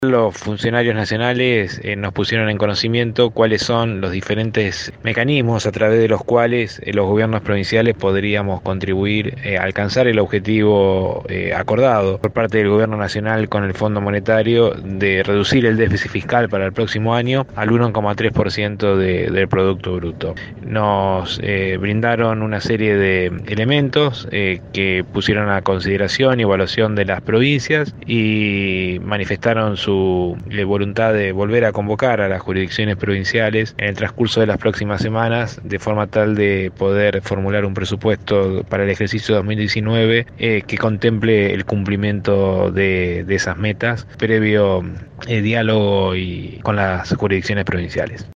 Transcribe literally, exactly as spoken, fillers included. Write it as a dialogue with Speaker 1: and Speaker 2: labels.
Speaker 1: Los funcionarios nacionales eh, nos pusieron en conocimiento cuáles son los diferentes mecanismos a través de los cuales eh, los gobiernos provinciales podríamos contribuir eh, a alcanzar el objetivo eh, acordado por parte del gobierno nacional con el Fondo Monetario de reducir el déficit fiscal para el próximo año al uno coma tres por ciento de, del Producto Bruto. Nos eh, brindaron una serie de elementos eh, que pusieron a consideración y evaluación de las provincias y manifestaron su su voluntad de volver a convocar a las jurisdicciones provinciales en el transcurso de las próximas semanas, de forma tal de poder formular un presupuesto para el ejercicio dos mil diecinueve eh, que contemple el cumplimiento de, de esas metas previo eh, diálogo y con las jurisdicciones provinciales.